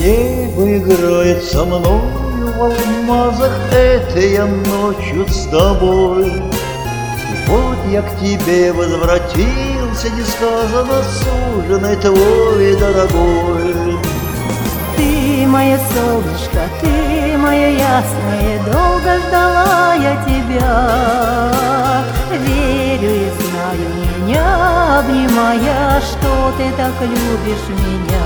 Небо играет со мною в алмазах этой ночью с тобой. Вот я к тебе возвратился, несказанно суженый твой дорогой. Ты мое солнышко, ты мое ясное, долго ждала я тебя. Верю и знаю, меня обнимая, что ты так любишь меня.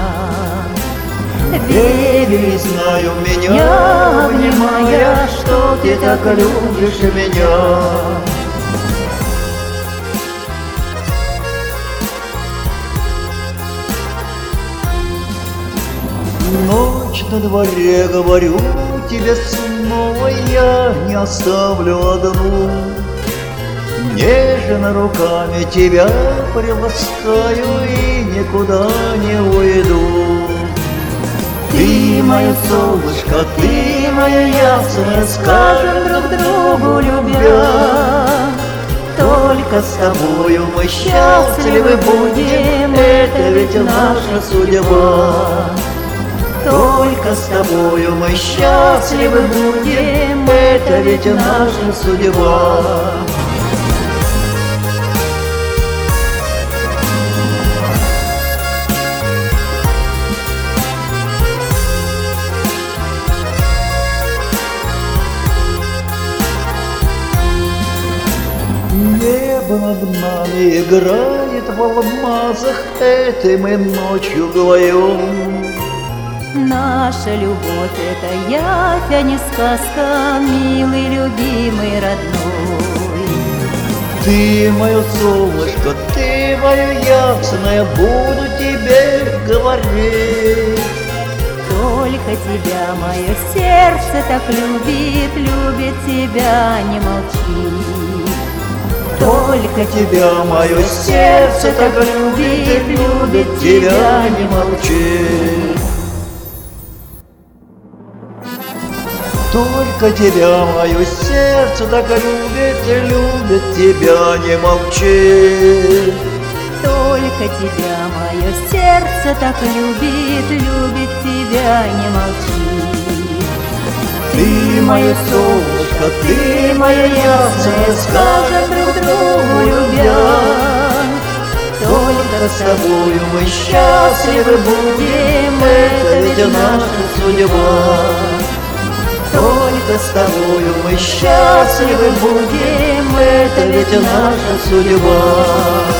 Верю и знаю, меня обнимая, что ты так любишь меня. Ночь на дворе, говорю тебе снова, я не оставлю одну. Нежно руками тебя приласкаю и никуда не уйду. Ты мое солнышко, ты мое ясное, скажем друг другу любя. Только с тобою мы счастливы будем, это ведь наша судьба. Только с тобою мы счастливы будем, это ведь наша судьба. Небо над нами играет в алмазах этой мы ночью вдвоем. Наша любовь — это явь, а не сказка, милый, любимый, родной. Ты мое солнышко, ты мое ясное, буду тебе говорить. Только тебя мое сердце так любит, любит тебя, не молчи. Только тебя мое сердце так любит, любит тебя, не молчи. Только тебя мое сердце так любит, любит тебя, не молчи. Только тебя мое сердце так любит, любит тебя, не молчи. Ты мое солнышко, ты мое ясное, скажем друг другу любя. Только с тобою мы счастливы будем, это ведь наша судьба. Только с тобою мы счастливы будем, это ведь наша судьба.